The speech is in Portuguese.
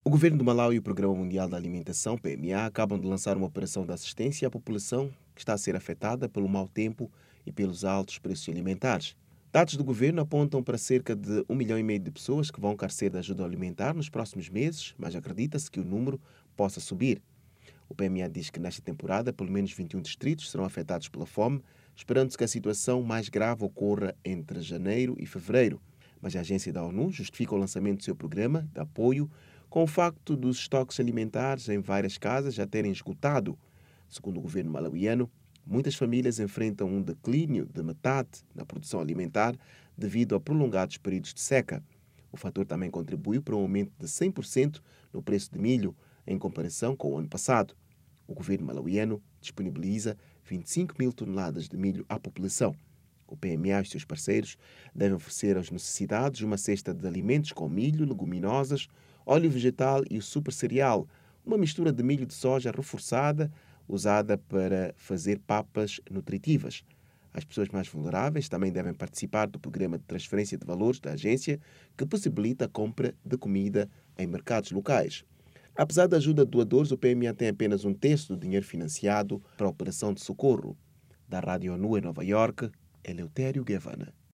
O governo do Malau e o Programa Mundial da Alimentação, PMA, acabam de lançar uma operação de assistência à população que está a ser afetada pelo mau tempo e pelos altos preços alimentares. Dados do governo apontam para cerca de 1,5 milhão de pessoas que vão carecer de ajuda alimentar nos próximos meses, mas acredita-se que o número possa subir. O PMA diz que nesta temporada, pelo menos 21 distritos serão afetados pela fome, esperando-se que a situação mais grave ocorra entre janeiro e fevereiro. Mas a agência da ONU justifica o lançamento do seu programa de apoio com o facto dos estoques alimentares em várias casas já terem esgotado. Segundo o governo malauiano, muitas famílias enfrentam um declínio de metade na produção alimentar devido a prolongados períodos de seca. O fator também contribuiu para um aumento de 100% no preço de milho em comparação com o ano passado. O governo malauiano disponibiliza 25 mil toneladas de milho à população. O PMA e os seus parceiros devem oferecer aos necessitados uma cesta de alimentos com milho, leguminosas, óleo vegetal e o super cereal, uma mistura de milho de soja reforçada usada para fazer papas nutritivas. As pessoas mais vulneráveis também devem participar do programa de transferência de valores da agência, que possibilita a compra de comida em mercados locais. Apesar da ajuda de doadores, o PMA tem apenas um terço do dinheiro financiado para a operação de socorro. Da Rádio ONU em Nova Iorque, Eleutério Guevara.